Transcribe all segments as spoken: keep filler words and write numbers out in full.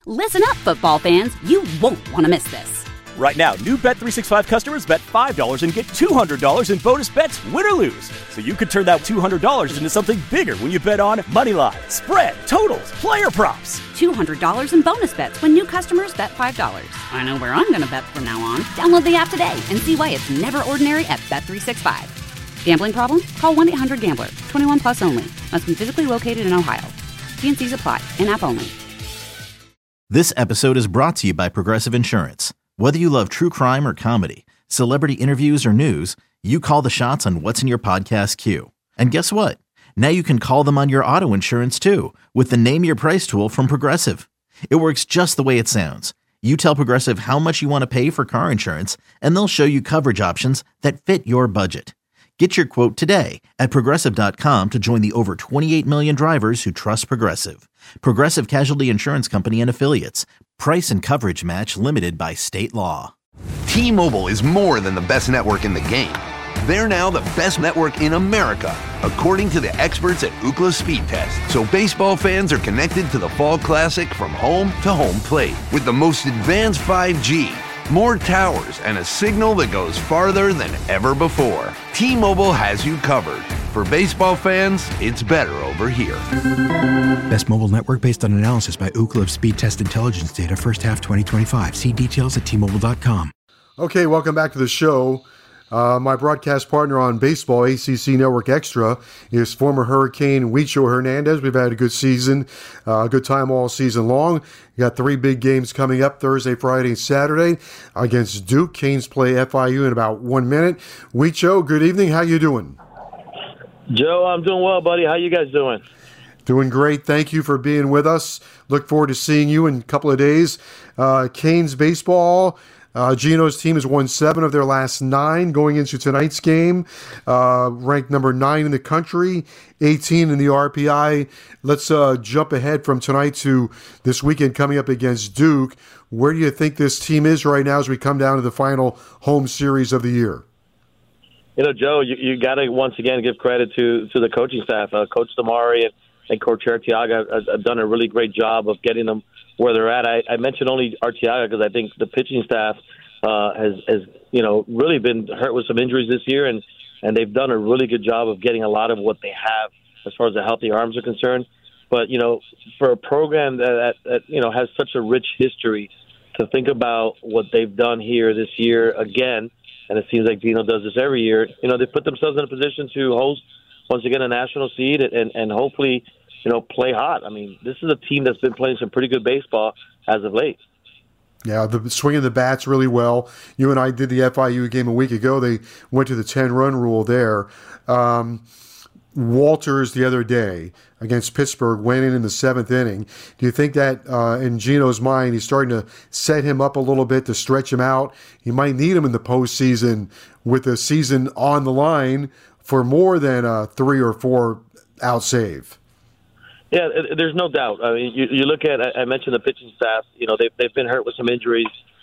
Listen up, football fans. You won't want to miss this. Right now, new Bet three sixty-five customers bet five dollars and get two hundred dollars in bonus bets, win or lose. So you could turn that two hundred dollars into something bigger when you bet on money line, spread, totals, player props. two hundred dollars in bonus bets when new customers bet five dollars. I know where I'm going to bet from now on. Download the app today and see why it's never ordinary at Bet three sixty-five. Gambling problem? Call one eight hundred gambler. twenty-one plus only. Must be physically located in Ohio. T and C's apply. In-app only. This episode is brought to you by Progressive Insurance. Whether you love true crime or comedy, celebrity interviews or news, you call the shots on what's in your podcast queue. And guess what? Now you can call them on your auto insurance too with the Name Your Price tool from Progressive. It works just the way it sounds. You tell Progressive how much you want to pay for car insurance, and they'll show you coverage options that fit your budget. Get your quote today at Progressive dot com to join the over twenty-eight million drivers who trust Progressive. Progressive Casualty Insurance Company and Affiliates. Price and coverage match limited by state law. T-Mobile is more than the best network in the game. They're now the best network in America, according to the experts at Ookla Speed Test. So baseball fans are connected to the Fall Classic from home to home plate with the most advanced five G, more towers, and a signal that goes farther than ever before. T-Mobile has you covered. For baseball fans, it's better over here. Best mobile network based on analysis by Ookla of Speed Test Intelligence data first half twenty twenty-five. See details at T Mobile dot com. Okay, welcome back to the show. Uh, my broadcast partner on baseball, A C C Network Extra, is former Hurricane Huicho Hernandez. We've had a good season, a uh, good time all season long. We got three big games coming up Thursday, Friday, and Saturday against Duke. Canes play F I U in about one minute. Huicho, good evening. How you doing? Joe, I'm doing well, buddy. How you guys doing? Doing great. Thank you for being with us. Look forward to seeing you in a couple of days. Uh, Canes baseball. Uh, Gino's team has won seven of their last nine going into tonight's game. Uh, ranked number nine in the country, eighteen in the R P I. Let's uh, jump ahead from tonight to this weekend coming up against Duke. Where do you think this team is right now as we come down to the final home series of the year? You know, Joe, you, you got to once again give credit to to the coaching staff. Uh, Coach Damari and, and Coach Arteaga have, have done a really great job of getting them where they're at. I, I mentioned only Arteaga because I think the pitching staff uh, has, has, you know, really been hurt with some injuries this year, and, and they've done a really good job of getting a lot of what they have as far as the healthy arms are concerned. But, you know, for a program that, that, that you know, has such a rich history, to think about what they've done here this year again, and it seems like Gino does this every year, you know, they put themselves in a position to host, once again, a national seed and, and hopefully, you know, play hot. I mean, this is a team that's been playing some pretty good baseball as of late. Yeah, the swinging the bats really well. You and I did the F I U game a week ago. They went to the ten-run rule there. Um, Walters the other day against Pittsburgh went in in the seventh inning. Do you think that uh, in Gino's mind he's starting to set him up a little bit to stretch him out? He might need him in the postseason with the season on the line for more than a three or four out save. Yeah, there's no doubt. I mean, you, you look at, I mentioned the pitching staff, you know, they've, they've been hurt with some injuries.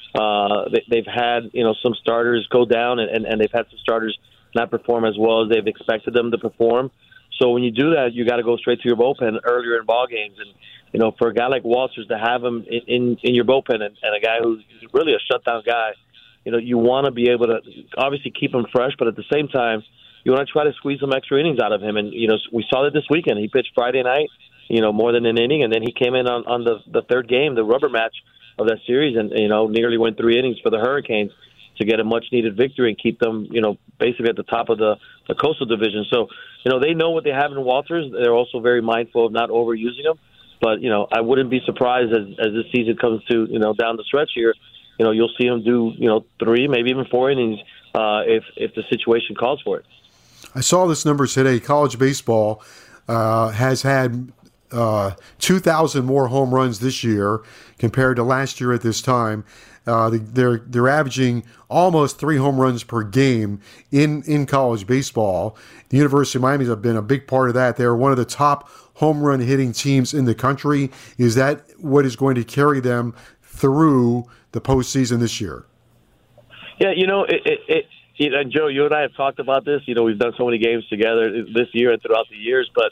Uh, they, they've had, you know, some starters go down and, and, and they've had some starters not perform as well as they've expected them to perform. So when you do that, you got to go straight to your bullpen earlier in ball games. And, you know, for a guy like Walters to have him in, in, in your bullpen and, and a guy who's really a shutdown guy, you know, you want to be able to obviously keep him fresh, but at the same time, you want to try to squeeze some extra innings out of him. And, you know, we saw that this weekend. He pitched Friday night, you know, more than an inning, and then he came in on, on the, the third game, the rubber match of that series, and, you know, nearly went three innings for the Hurricanes to get a much-needed victory and keep them, you know, basically at the top of the, the Coastal Division. So, you know, they know what they have in Walters. They're also very mindful of not overusing him. But, you know, I wouldn't be surprised as, as this season comes to, you know, down the stretch here, you know, you'll see him do, you know, three, maybe even four innings uh, if, if the situation calls for it. I saw this number today. College baseball uh, has had uh, two thousand more home runs this year compared to last year at this time. Uh, they're they're averaging almost three home runs per game in, in college baseball. The University of Miami has been a big part of that. They're one of the top home run hitting teams in the country. Is that what is going to carry them through the postseason this year? Yeah, you know, it, it, it, you know, Joe, you and I have talked about this. You know, we've done so many games together this year and throughout the years. But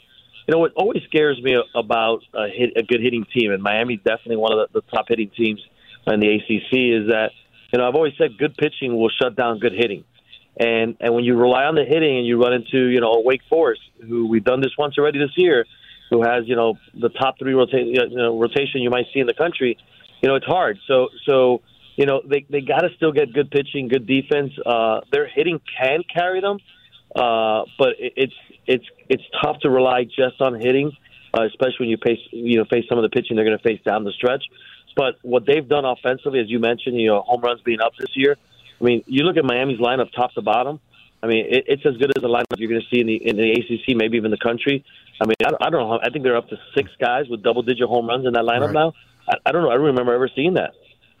you know, what always scares me about a, hit, a good hitting team, and Miami's definitely one of the, the top hitting teams in the A C C, is that, you know, I've always said good pitching will shut down good hitting. And and when you rely on the hitting and you run into, you know, Wake Forest, who we've done this once already this year, who has, you know, the top three rota- you know, rotation you might see in the country, you know, it's hard. So, so you know, they, they got to still get good pitching, good defense. Uh, their hitting can carry them, uh, but it, it's it's it's tough to rely just on hitting, uh, especially when you face, you know, face some of the pitching they're going to face down the stretch. But what they've done offensively, as you mentioned, you know, home runs being up this year. I mean, you look at Miami's lineup top to bottom. I mean, it, it's as good as the lineup you're going to see in the in the A C C, maybe even the country. I mean, I, I don't know. How, I think they're up to six guys with double-digit home runs in that lineup right. now. I, I don't know. I don't remember ever seeing that.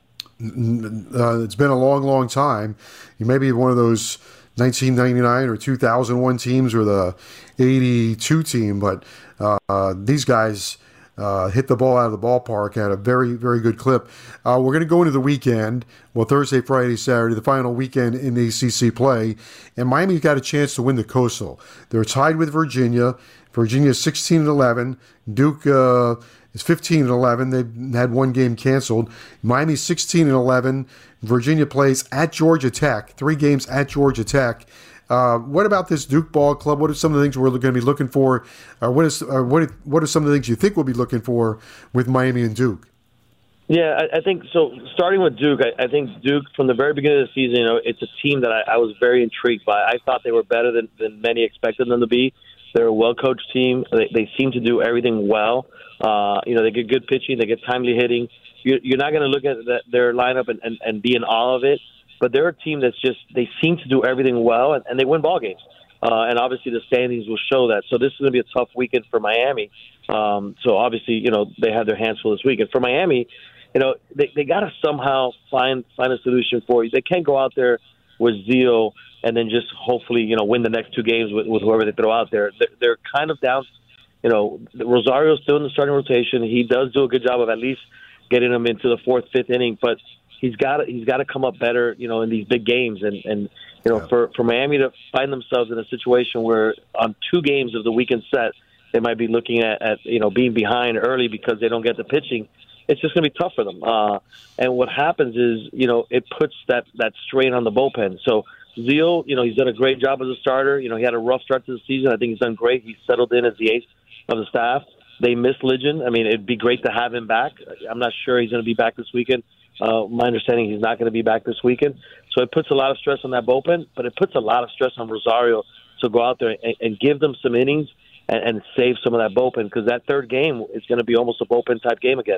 Uh, it's been a long, long time. You may be one of those nineteen ninety-nine or two thousand one teams or the eighty-two team, but uh, these guys uh, hit the ball out of the ballpark at a very, very good clip. Uh, we're going to go into the weekend, well, Thursday, Friday, Saturday, the final weekend in A C C play, and Miami got a chance to win the Coastal. They're tied with Virginia. Virginia is sixteen and eleven. Duke uh, is fifteen and eleven. They've had one game canceled. Miami's sixteen and eleven. Virginia plays at Georgia Tech. Three games at Georgia Tech. Uh, what about this Duke ball club? What are some of the things we're going to be looking for? Uh, what is uh, what? What are some of the things you think we'll be looking for with Miami and Duke? Yeah, I, I think so. Starting with Duke, I, I think Duke from the very beginning of the season, you know, it's a team that I, I was very intrigued by. I thought they were better than, than many expected them to be. They're a well-coached team. They, they seem to do everything well. Uh, you know, they get good pitching. They get timely hitting. You're, you're not going to look at that, their lineup and, and, and be in awe of it, but they're a team that's just – they seem to do everything well, and, and they win ball games. Uh, and obviously the standings will show that. So this is going to be a tough weekend for Miami. Um, so obviously, you know, they have their hands full this weekend. For Miami, you know, they, they got to somehow find find a solution for you. They can't go out there with zeal and then just hopefully, you know, win the next two games with, with whoever they throw out there. They're, they're kind of down. You know, Rosario's still in the starting rotation. He does do a good job of at least getting them into the fourth, fifth inning, but he's got to, he's got to come up better, you know, in these big games. And, and you know, yeah. for, for Miami to find themselves in a situation where on two games of the weekend set, they might be looking at, at you know, being behind early because they don't get the pitching. It's just going to be tough for them. Uh, and what happens is, you know, it puts that, that strain on the bullpen. So Zeal, you know, he's done a great job as a starter. You know, he had a rough start to the season. I think he's done great. He's settled in as the ace of the staff. They miss Ligon. I mean, it'd be great to have him back. I'm not sure he's going to be back this weekend. Uh, my understanding, he's not going to be back this weekend. So it puts a lot of stress on that bullpen, but it puts a lot of stress on Rosario to go out there and, and give them some innings and, and save some of that bullpen, because that third game is going to be almost a bullpen-type game again.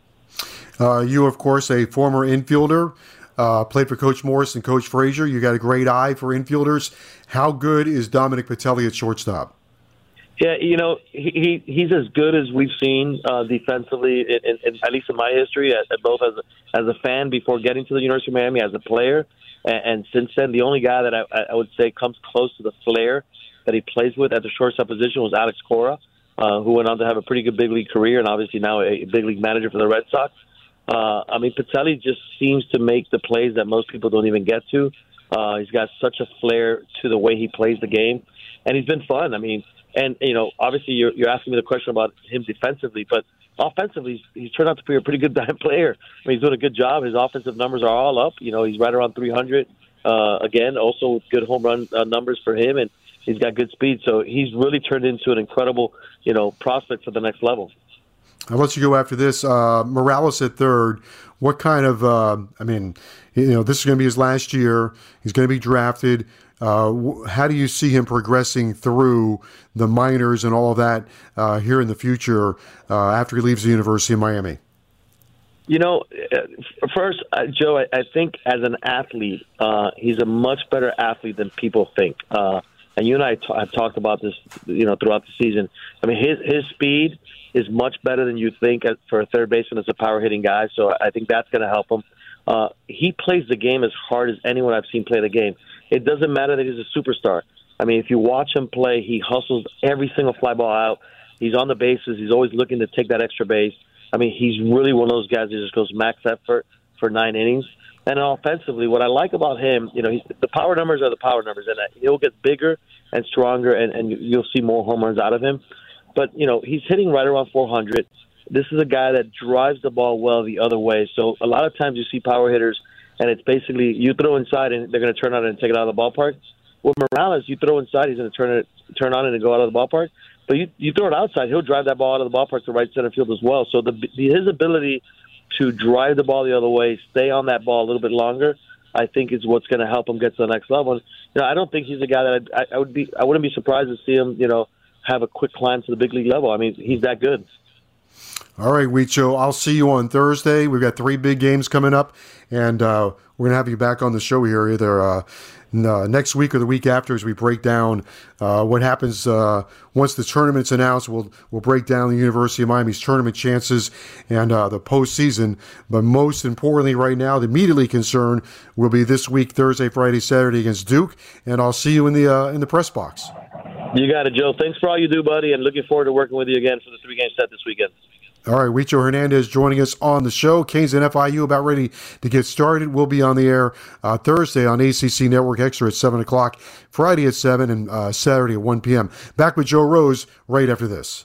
Uh, you, of course, a former infielder, uh, played for Coach Morris and Coach Frazier. You got a great eye for infielders. How good is Dominic Patelli at shortstop? Yeah, you know, he, he he's as good as we've seen uh, defensively, in, in, in, at least in my history, at, at both as a, as a fan before getting to the University of Miami, as a player, and, and since then, the only guy that I, I would say comes close to the flair that he plays with at the shortstop position was Alex Cora, uh, who went on to have a pretty good big league career and obviously now a big league manager for the Red Sox. Uh, I mean, Patelli just seems to make the plays that most people don't even get to. Uh, he's got such a flair to the way he plays the game, and he's been fun. I mean, and, you know, obviously you're, you're asking me the question about him defensively, but offensively, he's, he's turned out to be a pretty good player. I mean, he's doing a good job. His offensive numbers are all up. You know, he's right around three hundred. Uh, again, also good home run uh, numbers for him, and he's got good speed. So he's really turned into an incredible, you know, prospect for the next level. I'll let you go after this. Uh, Morales at third. What kind of, uh, I mean, you know, this is going to be his last year. He's going to be drafted. Uh, how do you see him progressing through the minors and all of that uh, here in the future uh, after he leaves the University of Miami? You know, first, uh, Joe, I, I think as an athlete, uh, he's a much better athlete than people think. Uh, and you and I t- have talked about this, you know, throughout the season. I mean, his his speed is much better than you think as, for a third baseman as a power-hitting guy, so I think that's going to help him. Uh, he plays the game as hard as anyone I've seen play the game. It doesn't matter that he's a superstar. I mean, if you watch him play, he hustles every single fly ball out. He's on the bases. He's always looking to take that extra base. I mean, he's really one of those guys that just goes max effort for nine innings. And offensively, what I like about him, you know, he's, the power numbers are the power numbers, and he'll get bigger and stronger, and, and you'll see more home runs out of him. but, you know, he's hitting right around four hundred. This is a guy that drives the ball well the other way. So a lot of times you see power hitters, and it's basically you throw inside and they're going to turn on it and take it out of the ballpark. With Morales, you throw inside, he's going to turn it, turn on it and go out of the ballpark. But you, you throw it outside, he'll drive that ball out of the ballpark to right center field as well. So the, his ability to drive the ball the other way, stay on that ball a little bit longer, I think is what's going to help him get to the next level. And, you know, I don't think he's a guy that I'd, I, I would be. I wouldn't be surprised to see him, you know, have a quick climb to the big league level. I mean, he's that good. All right, Huicho, I'll see you on Thursday. We've got three big games coming up, and uh, we're going to have you back on the show here either uh, n- next week or the week after as we break down uh, what happens uh, once the tournament's announced. We'll we'll break down the University of Miami's tournament chances and uh, the postseason. But most importantly right now, the immediately concern will be this week, Thursday, Friday, Saturday against Duke, and I'll see you in the uh, in the press box. You got it, Joe. Thanks for all you do, buddy, and looking forward to working with you again for the three-game set this weekend. All right, Huicho Hernandez joining us on the show. Canes and F I U about ready to get started. We'll be on the air uh, Thursday on A C C Network Extra at seven o'clock, Friday at seven, and uh, Saturday at one p.m. Back with Joe Rose right after this.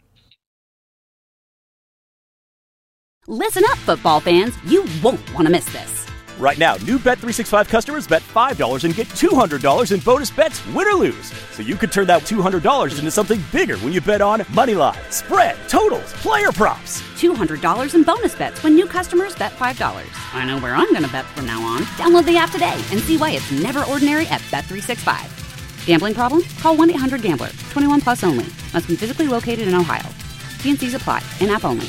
Listen up, football fans. You won't want to miss this. Right now, new Bet three sixty-five customers bet five dollars and get two hundred dollars in bonus bets, win or lose. So you could turn that two hundred dollars into something bigger when you bet on Moneyline, spread, totals, player props. two hundred dollars in bonus bets when new customers bet five dollars. I know where I'm going to bet from now on. Download the app today and see why it's never ordinary at Bet three sixty-five. Gambling problem? Call one eight hundred gambler. twenty-one plus only. Must be physically located in Ohio. T and C's apply. In-app only.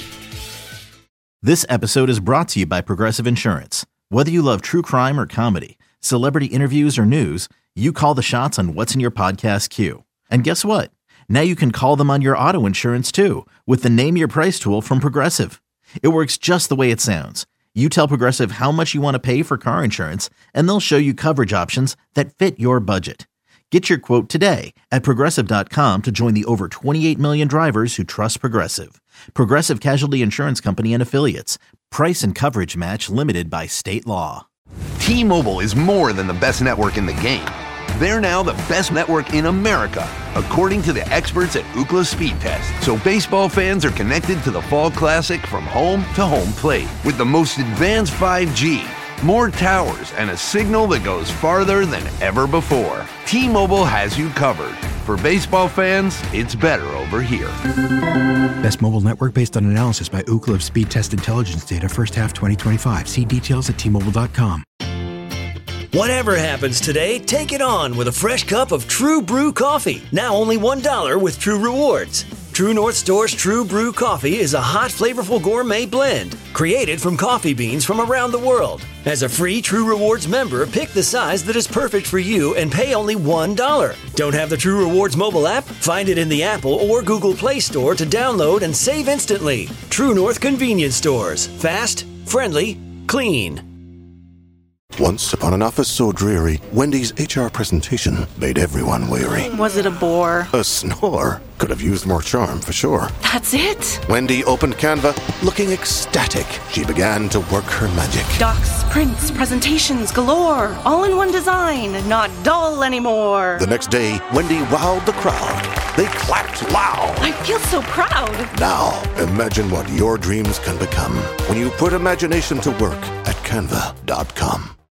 This episode is brought to you by Progressive Insurance. Whether you love true crime or comedy, celebrity interviews or news, you call the shots on what's in your podcast queue. And guess what? Now you can call them on your auto insurance too with the Name Your Price tool from Progressive. It works just the way it sounds. You tell Progressive how much you want to pay for car insurance, and they'll show you coverage options that fit your budget. Get your quote today at Progressive dot com to join the over twenty-eight million drivers who trust Progressive. Progressive Casualty Insurance Company and Affiliates. Price and coverage match limited by state law. T-Mobile is more than the best network in the game. They're now the best network in America, according to the experts at Ookla Speed Test. So baseball fans are connected to the Fall Classic from home to home plate with the most advanced five G, more towers, and a signal that goes farther than ever before. T-Mobile has you covered. For baseball fans, it's better over here. Best mobile network based on analysis by Ookla of Speed Test Intelligence data first half twenty twenty-five. See details at T Mobile dot com. Whatever happens today, take it on with a fresh cup of True Brew coffee. Now only one dollar with True Rewards. True North Store's True Brew coffee is a hot, flavorful gourmet blend created from coffee beans from around the world. As a free True Rewards member, pick the size that is perfect for you and pay only one dollar. Don't have the True Rewards mobile app? Find it in the Apple or Google Play Store to download and save instantly. True North Convenience Stores. Fast, friendly, clean. Once upon an office so dreary, Wendy's H R presentation made everyone weary. Was it a bore? A snore. Could have used more charm, for sure. That's it? Wendy opened Canva, looking ecstatic. She began to work her magic. Docs, prints, presentations galore. All in one design, not dull anymore. The next day, Wendy wowed the crowd. They clapped loud. I feel so proud. Now, imagine what your dreams can become when you put imagination to work at Canva dot com.